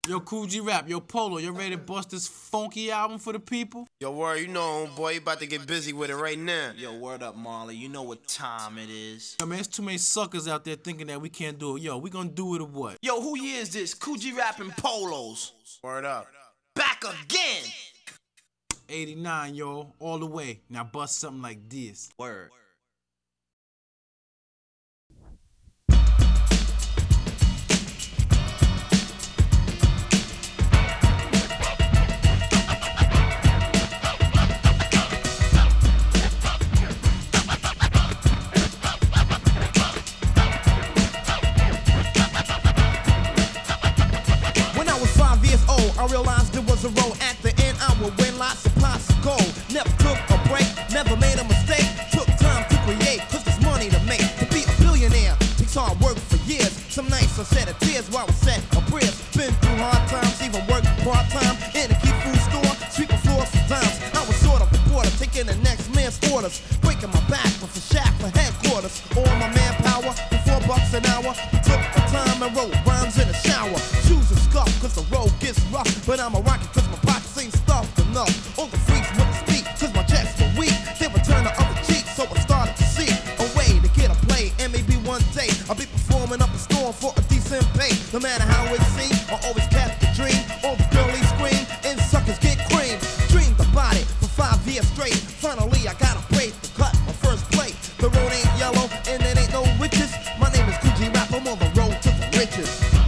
Yo, Cool G Rap, yo, Polo, you ready to bust this funky album for the people? Yo, word, you know, homeboy, you about to get busy with it right now. Yo, word up, Marley. You know what time it is. Yo, man, there's too many suckers out there thinking that we can't do it. Yo, we gonna do it or what? Yo, who year is this? Cool G Rap and Polos. Word up. Back again. 89, yo, all the way. Now bust something like this. Word. I realized there was a road at the end. I would win lots of pots of gold. Never took a break, never made a mistake. Took time to create, cause there's money to make. To be a billionaire takes hard work for years. Some nights I shed a tears while I set a prayers. Been through hard times, even worked part-time in a key food store, sweeping floors for times. I was sort of a reporter, taking the next man's orders. Breaking my back with a shack for headquarters. All my manpower for $4 an hour. Took my time and wrote rhymes in the shower. Shoes are scuffed cause the road gets rough. But I'm a rocket cause my pockets ain't stuffed enough. All the freaks wouldn't speak cause my checks were weak. They would turn the other cheek, so I started to see a way to get a play. And maybe one day I'll be performing up a storm for a decent pay. No matter how it seems, I always kept the dream. All the girlies scream and suckers get cream. Dreamed about it for 5 years straight. Finally I got a break to cut my first plate. The road ain't yellow and it ain't no witches. My name is Cool G Rap, I'm on the road to the riches.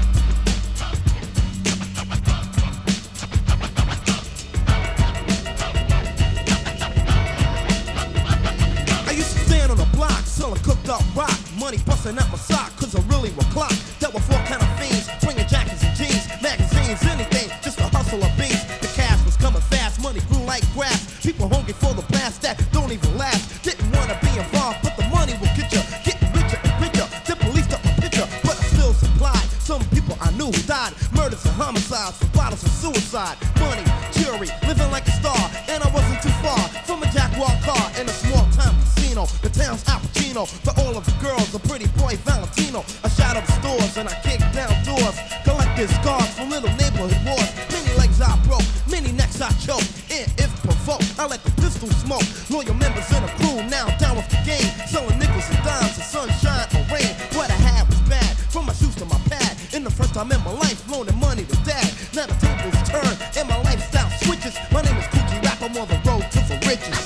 Selling cooked up rock, money busting out my sock, cause I really will clock. Dealt with 4 kind of fiends, bringing jackets and jeans, magazines, anything, just to hustle a beats. The cash was coming fast, money grew like grass. People hungry for the blast that don't even last. Didn't wanna be involved, but the money will get you. Getting richer and richer, the police took my picture, but I still supplied. Some people I knew who died, murders and homicides, for bottles of suicide. Money, jewelry, living like a star, and I wasn't too far from a Jaguar car in a small town casino. The town's Al Pacino, for all of the girls, a pretty boy Valentino. I shot up stores and I kicked down doors, collected scars from little neighborhood wars. Many legs I broke, many necks I choked, and if provoked, I let the pistol smoke. Loyal members in a crew, now down with the game, selling nickels and dimes and sunshine or rain. What I had was bad, from my shoes to my pad. In the first time in my life, loaning money to dad. Now the tables turn and my lifestyle switches. My name is Cool G Rap, I'm on the road to the riches.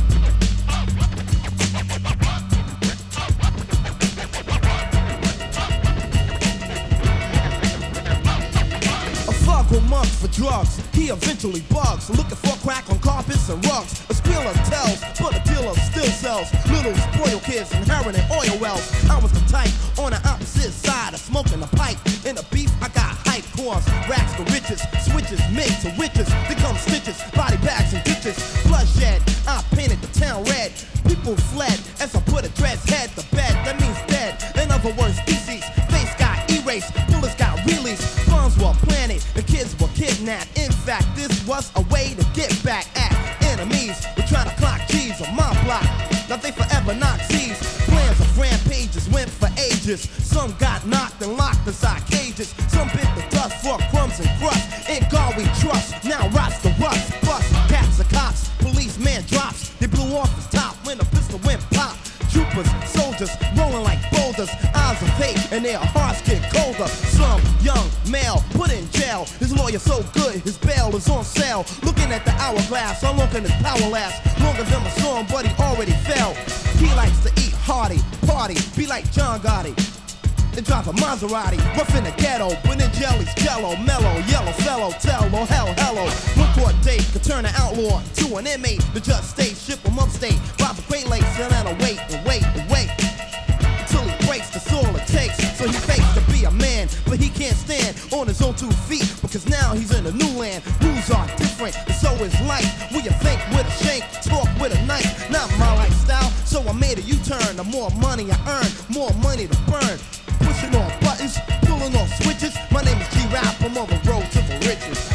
Months for drugs, he eventually bugs. Looking for crack on carpets and rugs. A squealer tells, but a dealer still sells. Little spoiled kids and heroin and oil wells. I was the type on the opposite side of smoking a pipe. In the beef, I got hype corns, racks to riches, switches, mix to witches. They come stitches, body bags and ditches. Bloodshed, I painted the town red. People fled as I put a dread's head to bed. That means dead. In other words, species. Face got erased, bullets got released. Bombs were planted, the kids were kidnapped. In fact, this was a way to get back at enemies. We're trying to clock G's on my block. Now they forever Nazis. Plans of rampages went for ages. Some got knocked and locked inside cages. Some bit the dust for crumbs and crust. In God we trust, now rots the rust. Bust, cats and cops, policeman drops. They blew off his top when a pistol went pop. Troopers, soldiers, rolling like boulders. Eyes of hate and their hearts get colder. Some young male put in jail. His lawyer so good, his bail is on sale. Looking at the hourglass, how long can his power last? Longer than my song, but he already fell. He likes to eat hearty, party, be like John Gotti. And drive a Maserati, rough in the ghetto, but in jelly's jello, mellow, yellow fellow, tell, oh hell, hello. One court date could turn an outlaw to an inmate. The judge stays, ship him upstate, rob a Great Lakes, and then I'll wait and wait and wait until he breaks, that's all it takes. So he fakes to be a man, but he can't stand on his own 2 feet, because now he's in a new land. Rules are different, and so is life. Will you think with a shank, talk with a knife? Not my lifestyle, so I made a U-turn. The more money I earn, more money to burn. Pushing on buttons, pulling on switches. My name is G Rap, I'm on the road to the riches.